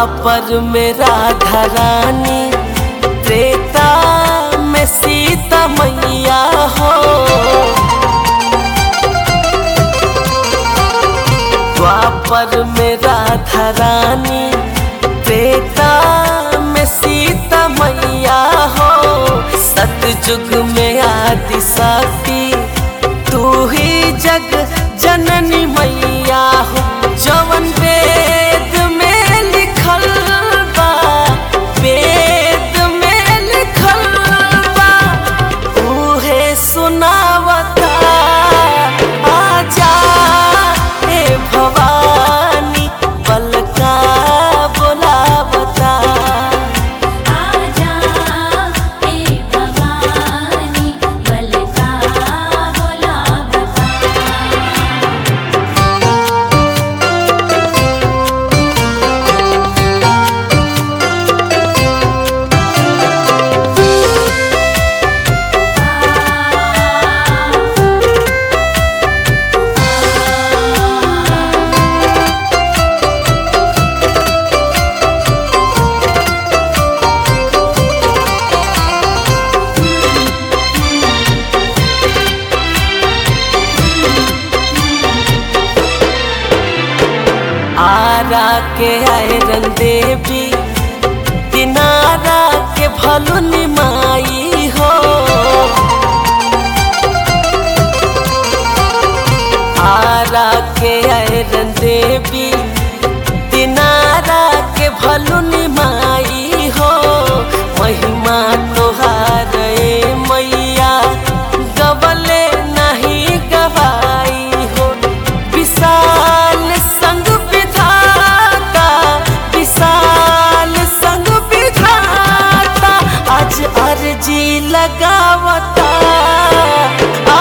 द्वापर में राधा रानी, त्रेता में सीता मैया हो। द्वापर में राधा रानी, त्रेता में सीता मैया हो। सतयुग में आदि शक्ति, तू ही जग जननी मैया हो। जवन वेद में लिखल बा, वेद में लिखल बा, उहे सुनावता। आजा हे भवानी, पलका बुलावता। आजा हे भवानी, पलका बुलावता। आरा के आयरन देवी, दिनारा के भलुनी माई हो। आरा के आयरन देवी, दिनारा के भलुनी माई हो। महिमा तोहार ए मैया, गवले नहीं गवाई हो। विशाल संग विधाता, विशाल संग विधाता, आज अर्जी लगावता।